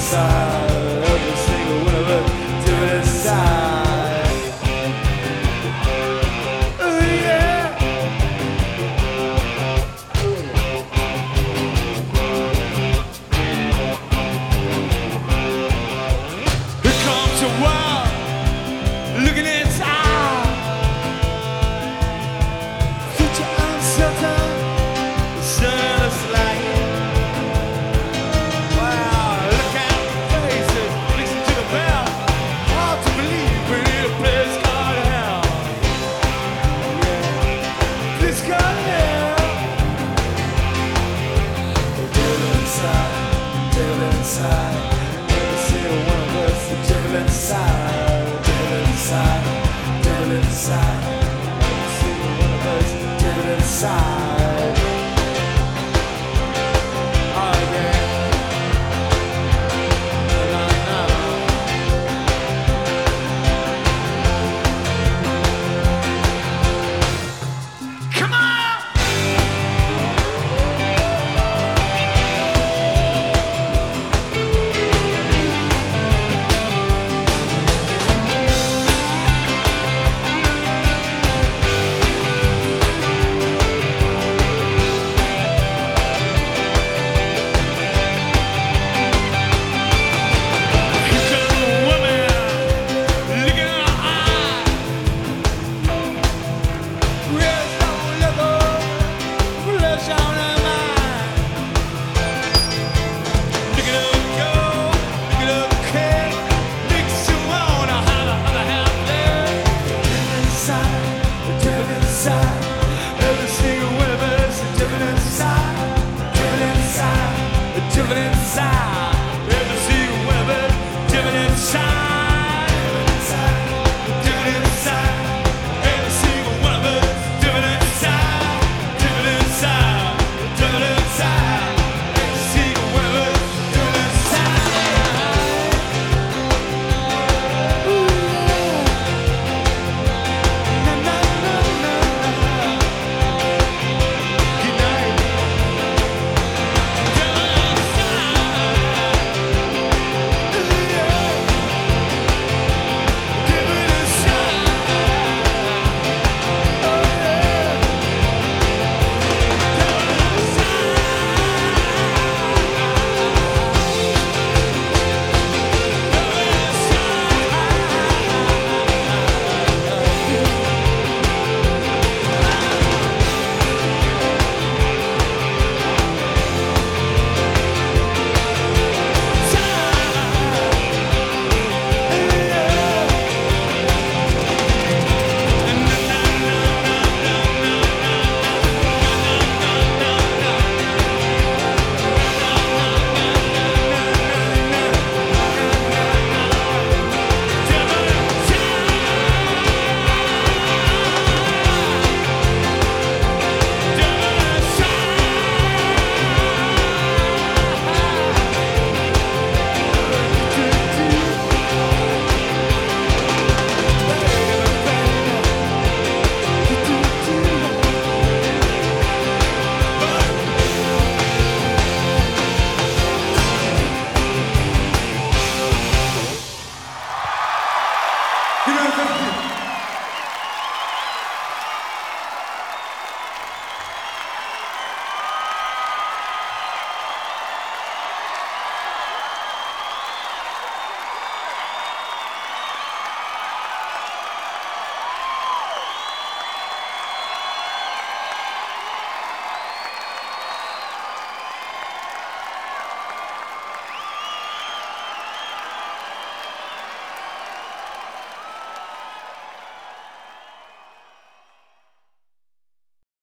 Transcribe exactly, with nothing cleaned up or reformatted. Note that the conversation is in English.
inside. Every single one of us devil inside. Oh yeah. Here comes a world looking inside. Future uncertain, sunless light. Wow, look at the faces, listen to the bell. Hard to believe we're in a place called hell. Yeah, place called hell. Devil inside, devil inside. Every single one of us, the devil inside, devil inside, devil inside. Every single one of us, devil inside.